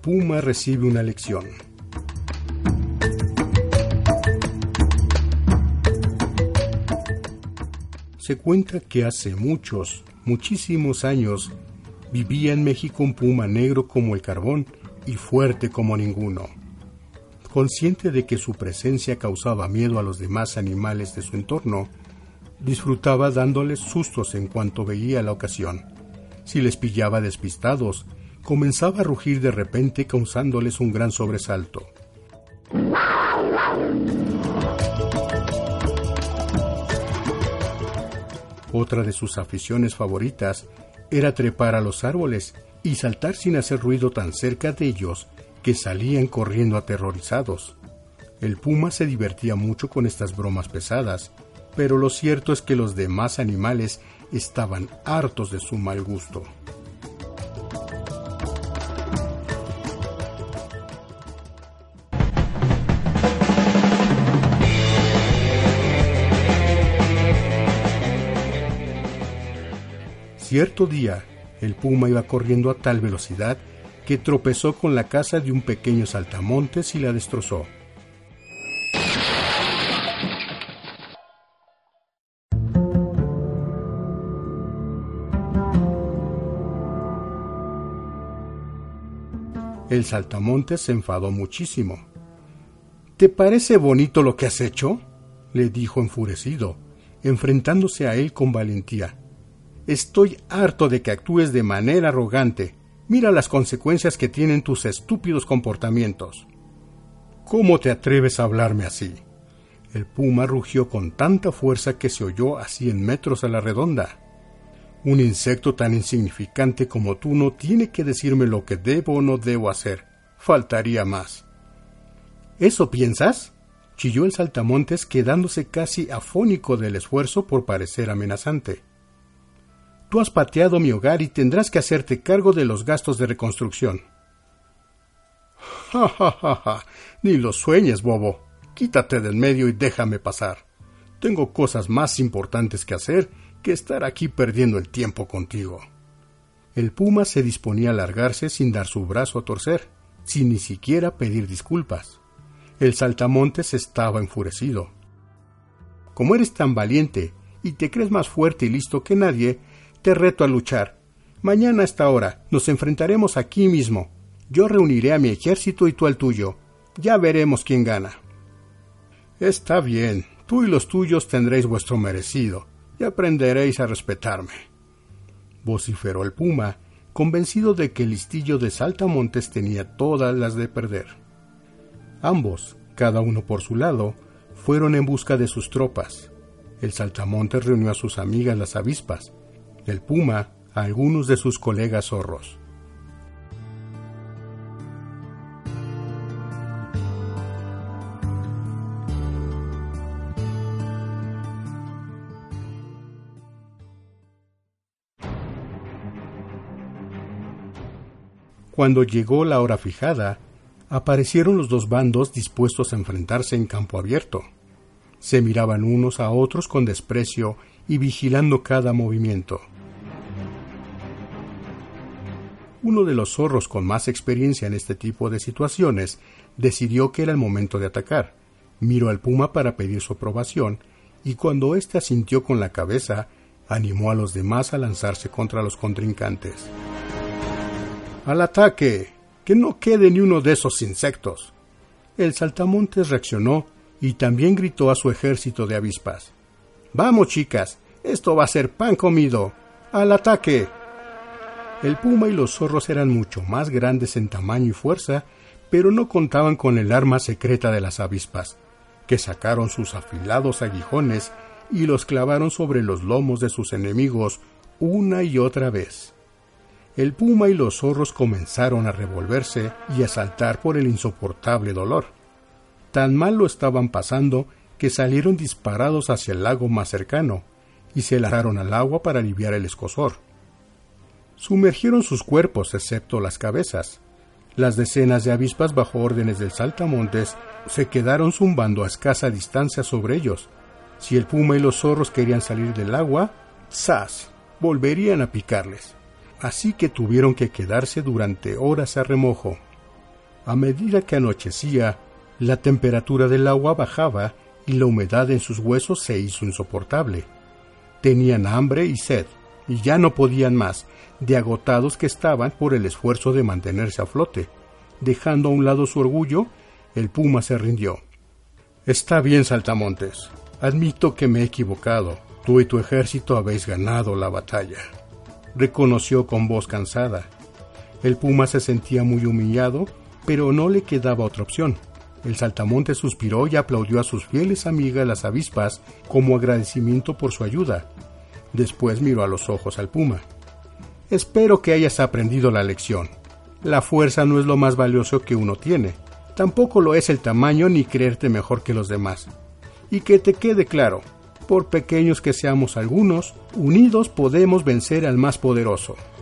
puma recibe una lección. Se cuenta que hace muchísimos años, vivía en México un puma negro como el carbón y fuerte como ninguno. Consciente de que su presencia causaba miedo a los demás animales de su entorno, disfrutaba dándoles sustos en cuanto veía la ocasión. Si les pillaba despistados, comenzaba a rugir de repente causándoles un gran sobresalto. Otra de sus aficiones favoritas era trepar a los árboles y saltar sin hacer ruido tan cerca de ellos que salían corriendo aterrorizados. El puma se divertía mucho con estas bromas pesadas, pero lo cierto es que los demás animales estaban hartos de su mal gusto. Cierto día, el puma iba corriendo a tal velocidad que tropezó con la casa de un pequeño saltamontes y la destrozó. El saltamontes se enfadó muchísimo. ¿Te parece bonito lo que has hecho?, le dijo enfurecido, enfrentándose a él con valentía. Estoy harto de que actúes de manera arrogante. Mira las consecuencias que tienen tus estúpidos comportamientos. ¿Cómo te atreves a hablarme así? El puma rugió con tanta fuerza que se oyó a 100 metros a la redonda. Un insecto tan insignificante como tú no tiene que decirme lo que debo o no debo hacer. Faltaría más. ¿Eso piensas?, chilló el saltamontes, quedándose casi afónico del esfuerzo por parecer amenazante. Tú has pateado mi hogar y tendrás que hacerte cargo de los gastos de reconstrucción. Ja, ja, ja, ja. Ni lo sueñes, bobo. Quítate del medio y déjame pasar. Tengo cosas más importantes que hacer que estar aquí perdiendo el tiempo contigo. El puma se disponía a largarse sin dar su brazo a torcer, sin ni siquiera pedir disculpas. El saltamontes estaba enfurecido. Como eres tan valiente y te crees más fuerte y listo que nadie, te reto a luchar. Mañana a esta hora nos enfrentaremos aquí mismo. Yo reuniré a mi ejército y tú al tuyo. Ya veremos quién gana. Está bien, tú y los tuyos tendréis vuestro merecido y aprenderéis a respetarme, vociferó el puma, convencido de que el listillo de saltamontes tenía todas las de perder. Ambos, cada uno por su lado, fueron en busca de sus tropas. El saltamontes reunió a sus amigas las avispas, el puma a algunos de sus colegas zorros. Cuando llegó la hora fijada, aparecieron los dos bandos dispuestos a enfrentarse en campo abierto. Se miraban unos a otros con desprecio y vigilando cada movimiento. Uno de los zorros con más experiencia en este tipo de situaciones decidió que era el momento de atacar. Miró al puma para pedir su aprobación y cuando éste asintió con la cabeza, animó a los demás a lanzarse contra los contrincantes. ¡Al ataque! ¡Que no quede ni uno de esos insectos! El saltamontes reaccionó y también gritó a su ejército de avispas. ¡Vamos, chicas! ¡Esto va a ser pan comido! ¡Al ataque! El puma y los zorros eran mucho más grandes en tamaño y fuerza, pero no contaban con el arma secreta de las avispas, que sacaron sus afilados aguijones y los clavaron sobre los lomos de sus enemigos una y otra vez. El puma y los zorros comenzaron a revolverse y a saltar por el insoportable dolor. Tan mal lo estaban pasando que salieron disparados hacia el lago más cercano y se lanzaron al agua para aliviar el escozor. Sumergieron sus cuerpos excepto las cabezas. Las decenas de avispas bajo órdenes del saltamontes se quedaron zumbando a escasa distancia sobre ellos. Si el puma y los zorros querían salir del agua, ¡zas!, volverían a picarles. Así que tuvieron que quedarse durante horas a remojo. A medida que anochecía, la temperatura del agua bajaba y la humedad en sus huesos se hizo insoportable. Tenían hambre y sed, y ya no podían más, de agotados que estaban por el esfuerzo de mantenerse a flote. Dejando a un lado su orgullo, el puma se rindió. «Está bien, Saltamontes. Admito que me he equivocado. Tú y tu ejército habéis ganado la batalla», reconoció con voz cansada. El puma se sentía muy humillado, pero no le quedaba otra opción. El Saltamontes suspiró y aplaudió a sus fieles amigas las avispas como agradecimiento por su ayuda. Después miró a los ojos al puma. «Espero que hayas aprendido la lección. La fuerza no es lo más valioso que uno tiene. Tampoco lo es el tamaño ni creerte mejor que los demás. Y que te quede claro, por pequeños que seamos algunos, unidos podemos vencer al más poderoso».